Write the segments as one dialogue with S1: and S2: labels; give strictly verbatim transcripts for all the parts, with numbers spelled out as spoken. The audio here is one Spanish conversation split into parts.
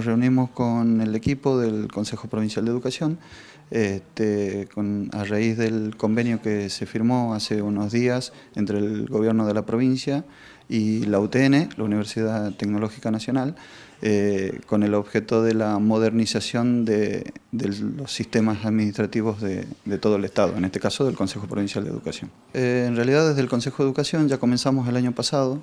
S1: nos reunimos con el equipo del Consejo Provincial de Educación este, con, a raíz del convenio que se firmó hace unos días entre el Gobierno de la provincia y la U T N, la Universidad Tecnológica Nacional, eh, con el objeto de la modernización de, de los sistemas administrativos de, de todo el Estado, en este caso del Consejo Provincial de Educación. Eh, en realidad desde el Consejo de Educación ya comenzamos el año pasado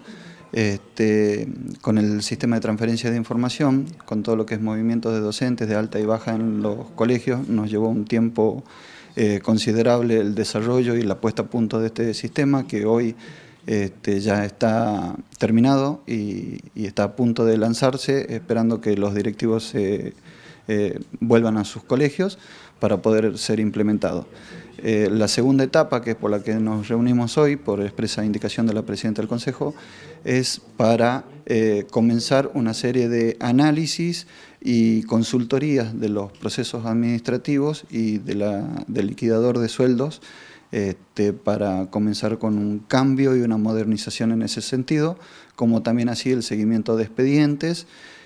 S1: Este, con el sistema de transferencia de información, con todo lo que es movimiento de docentes de alta y baja en los colegios. Nos llevó un tiempo eh, considerable el desarrollo y la puesta a punto de este sistema, que hoy este, ya está terminado y, y está a punto de lanzarse, esperando que los directivos se eh, vuelvan a sus colegios para poder ser implementado. Eh, la segunda etapa, que es por la que nos reunimos hoy, por expresa indicación de la Presidenta del Consejo, es para eh, comenzar una serie de análisis y consultorías de los procesos administrativos y de la, del liquidador de sueldos, este, para comenzar con un cambio y una modernización en ese sentido, como también así el seguimiento de expedientes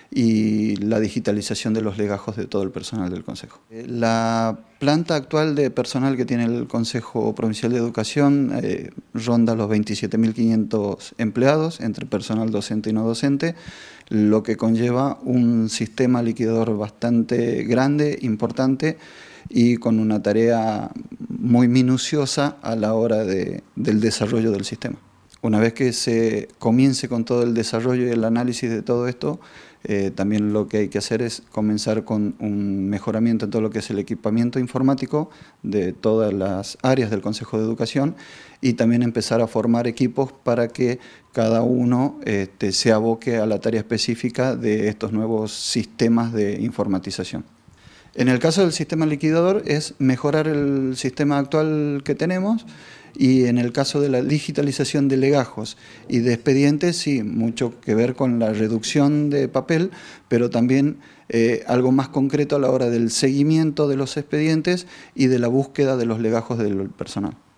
S1: y la digitalización de los legajos de todo el personal del Consejo. La planta actual de personal que tiene el Consejo Provincial de Educación eh, ronda los veintisiete mil quinientos empleados, entre personal docente y no docente, lo que conlleva un sistema liquidador bastante grande, importante, y con una tarea muy minuciosa a la hora de, del desarrollo del sistema. Una vez que se comience con todo el desarrollo y el análisis de todo esto, eh, también lo que hay que hacer es comenzar con un mejoramiento en todo lo que es el equipamiento informático de todas las áreas del Consejo de Educación, y también empezar a formar equipos para que cada uno este, se aboque a la tarea específica de estos nuevos sistemas de informatización. En el caso del sistema liquidador es mejorar el sistema actual que tenemos, y en el caso de la digitalización de legajos y de expedientes, sí, mucho que ver con la reducción de papel, pero también eh, algo más concreto a la hora del seguimiento de los expedientes y de la búsqueda de los legajos del personal.